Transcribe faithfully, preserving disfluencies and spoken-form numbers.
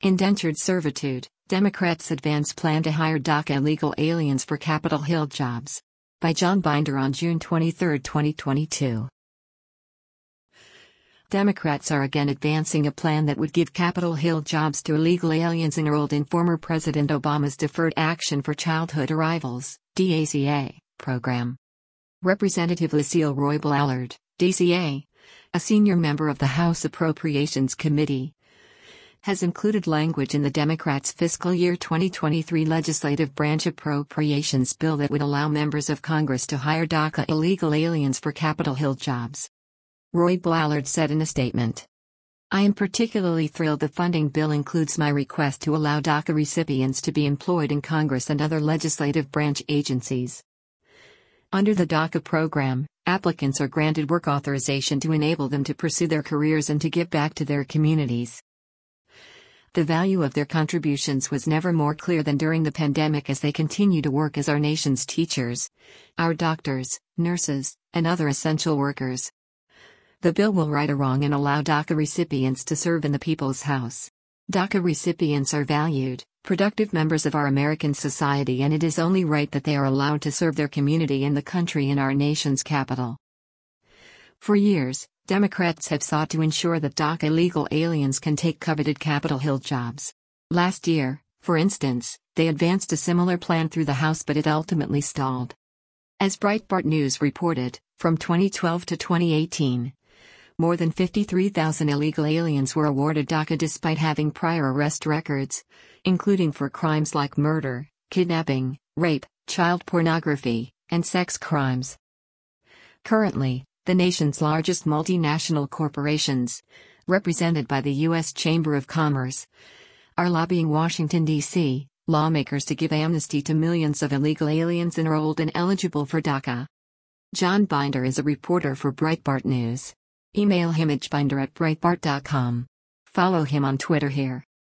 Indentured servitude. Democrats advance plan to hire DACA illegal aliens for Capitol Hill jobs. By John Binder on June twenty-third, twenty twenty-two. Democrats are again advancing a plan that would give Capitol Hill jobs to illegal aliens enrolled in former President Obama's Deferred Action for Childhood Arrivals (D A C A) program. Representative Lucille Roy Ballard, D C A, a senior member of the House Appropriations Committee, has included language in the Democrats' fiscal year twenty twenty-three legislative branch appropriations bill that would allow members of Congress to hire DACA illegal aliens for Capitol Hill jobs. Roy Ballard said in a statement, "I am particularly thrilled the funding bill includes my request to allow DACA recipients to be employed in Congress and other legislative branch agencies. Under the DACA program, applicants are granted work authorization to enable them to pursue their careers and to give back to their communities. The value of their contributions was never more clear than during the pandemic as they continue to work as our nation's teachers, our doctors, nurses, and other essential workers. The bill will right a wrong and allow DACA recipients to serve in the People's House. DACA recipients are valued, productive members of our American society, and it is only right that they are allowed to serve their community and the country in our nation's capital." For years, Democrats have sought to ensure that DACA illegal aliens can take coveted Capitol Hill jobs. Last year, for instance, they advanced a similar plan through the House, but it ultimately stalled. As Breitbart News reported, from twenty twelve to twenty eighteen, more than fifty-three thousand illegal aliens were awarded DACA despite having prior arrest records, including for crimes like murder, kidnapping, rape, child pornography, and sex crimes. Currently, the nation's largest multinational corporations, represented by the U S Chamber of Commerce, are lobbying Washington, D C lawmakers to give amnesty to millions of illegal aliens enrolled and eligible for DACA. John Binder is a reporter for Breitbart News. Email him at binder at breitbart dot com. Follow him on Twitter here.